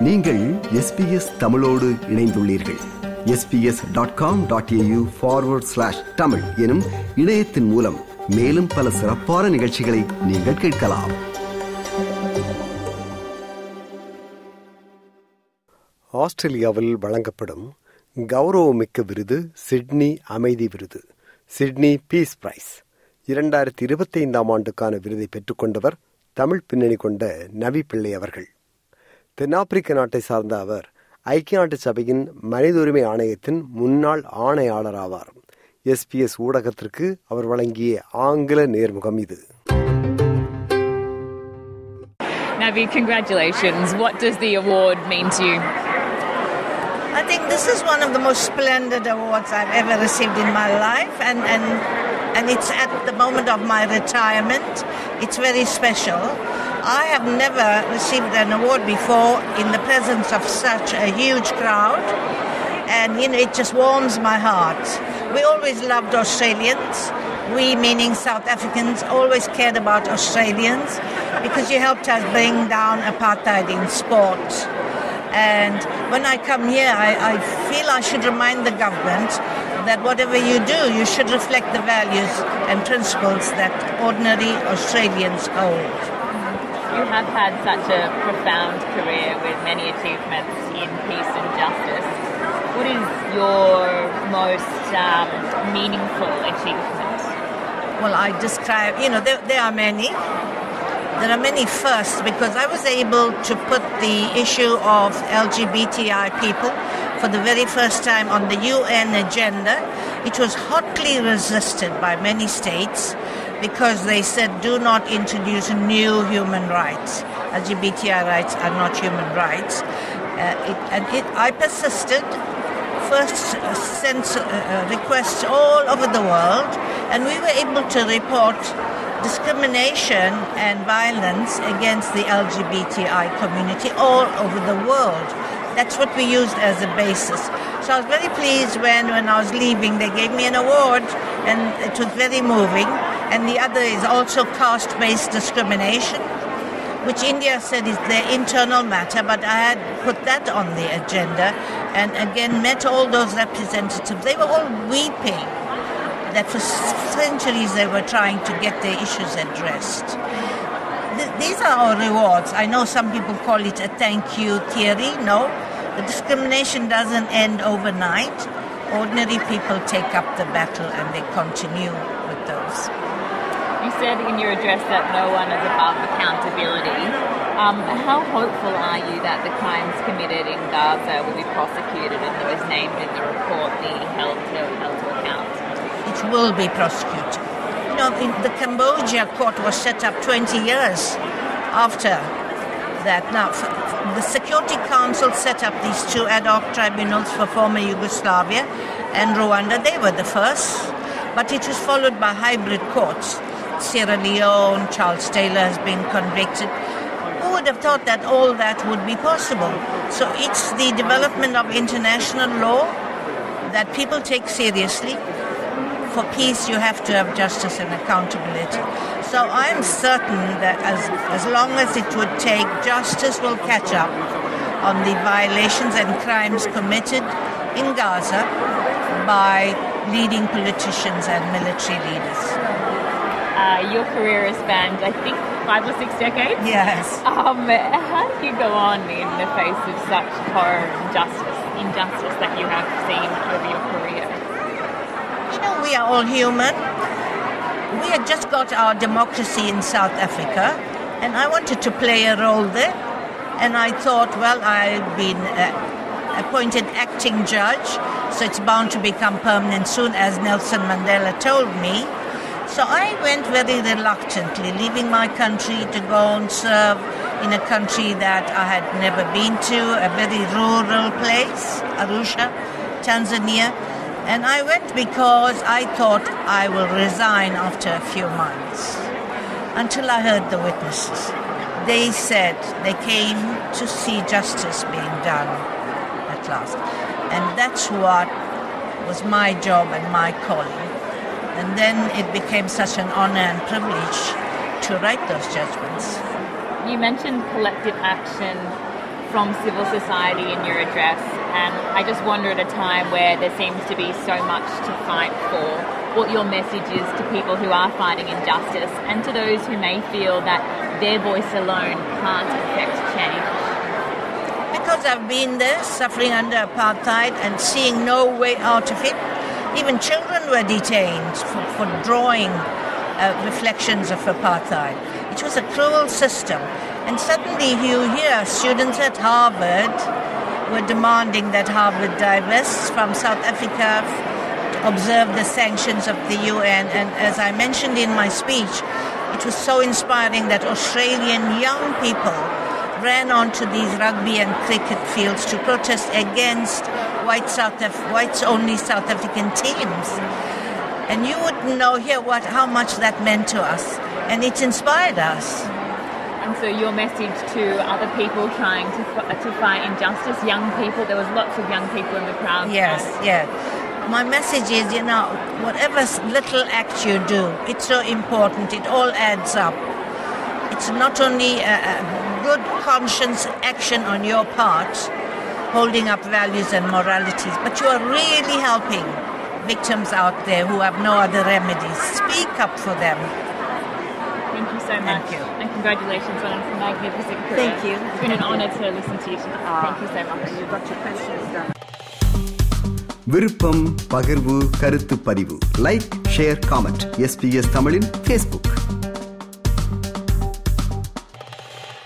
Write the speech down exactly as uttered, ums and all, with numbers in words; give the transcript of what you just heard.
நீங்கள் S B S தமிழோடு இணைந்துள்ளீர்கள். S B S dot com dot A U forward slash Tamil எனும் இணையத்தின் மூலம் மேலும் பல சிறப்பான நிகழ்ச்சிகளை நீங்கள் கேட்கலாம். ஆஸ்திரேலியாவில் வழங்கப்படும் கௌரவமிக்க விருது சிட்னி அமைதி விருது, சிட்னி பீஸ் பிரைஸ். இரண்டாயிரத்தி இருபத்தி ஐந்தாம் ஆண்டுக்கான விருதை பெற்றுக்கொண்டவர் தமிழ் பின்னணி கொண்ட நவி பிள்ளை அவர்கள். தென்னாப்பிரிக்க நாட்டை சார்ந்த அவர் ஐக்கிய நாட்டு சபையின் மனித உரிமை ஆணையத்தின் முன்னாள் ஆணையாளர் ஆவார். எஸ் பி எஸ் ஊடகத்திற்கு அவர் வழங்கிய ஆங்கில நேர்முகம் இது. Navi, congratulations. What does the award mean to you? I think this is one of the most splendid awards I've ever received in my life, and, and, and it's at the moment of my retirement. It's very special. I have never received an award before in the presence of such a huge crowd, and you know, it just warms my heart. We always loved Australians. We, meaning South Africans, always cared about Australians because you helped us bring down apartheid in sport. And when I come here, I, I feel I should remind the government that whatever you do, you should reflect the values and principles that ordinary Australians hold. You have had such a profound career with many achievements in peace and justice. What is your most um, meaningful achievement? Well, I describe, you know, there, there are many. There are many firsts because I was able to put the issue of L G B T I people for the very first time on the U N agenda. It was hotly resisted by many states because they said do not introduce new human rights. L G B T I rights are not human rights. Uh, it, and it, I persisted, first sent uh, requests all over the world, and we were able to report discrimination and violence against the L G B T I community all over the world. That's what we used as a basis. So I was very pleased when, when I was leaving, they gave me an award, and it was very moving. And the other is also caste-based discrimination, which India said is their internal matter, but I had put that on the agenda and again met all those representatives. They were all weeping that for centuries they were trying to get their issues addressed. Th- these are our rewards. I know some people call it a thank you theory. No, the discrimination doesn't end overnight. Ordinary people take up the battle and they continue with those. You said in your address that no one is above accountability. Um, how hopeful are you that the crimes committed in Gaza will be prosecuted and those named in the report be held to, held to account? It will be prosecuted. You know, in the Cambodia court was set up twenty years after that. Now, the Security Council set up these two ad hoc tribunals for former Yugoslavia and Rwanda. They were the first, but it was followed by hybrid courts. Sierra Leone, Charles Taylor has been convicted. Who would have thought that all that would be possible? So it's the development of international law that people take seriously. For peace, you have to have justice and accountability. So I'm certain that as, as long as it would take, justice will catch up on the violations and crimes committed in Gaza by leading politicians and military leaders. Uh, your career has spanned, I think, five or six decades? Yes. Um, how do you go on in the face of such horror and justice, injustice that you have seen over your career? You know, we are all human. We had just got our democracy in South Africa, and I wanted to play a role there. And I thought, well, I've been uh, appointed acting judge, so it's bound to become permanent soon, as Nelson Mandela told me. So I went very reluctantly, leaving my country to go and serve in a country that I had never been to, a very rural place, Arusha, Tanzania. And I went because I thought I will resign after a few months, until I heard the witnesses. They said they came to see justice being done at last. And that's what was my job and my calling. And then it became such an honor and privilege to write those judgments. You mentioned collective action from civil society in your address, and I just wonder at a time where there seems to be so much to fight for, what your message is to people who are fighting injustice and to those who may feel that their voice alone can't affect change. Because I've been there, suffering under apartheid and seeing no way out of it. Even children were detained for, for drawing uh, reflections of apartheid. It was a cruel system. And suddenly you hear students at Harvard were demanding that Harvard divests from South Africa to observe the sanctions of the U N. And as I mentioned in my speech, it was so inspiring that Australian young people ran onto these rugby and cricket fields to protest against white South Af- whites-only South African teams. And you wouldn't know here what how much that meant to us. And it inspired us. And so your message to other people trying to to fight injustice, young people, there was lots of young people in the crowd. Yes, yeah. My message is, you know, whatever little act you do, it's so important. It all adds up. It's not only a, a good conscience action on your part, holding up values and moralities, but you are really helping victims out there who have no other remedies. Speak up for them. Thank you so much. Thank you. And congratulations on a magnificent career. Thank you. It's been an honour to listen to you tonight. Uh, Thank you so much. You got your questions done. விருப்பம், பகிர்வு, கருத்து பதிவு. Like, share, comment. SBS தமிழின் Facebook.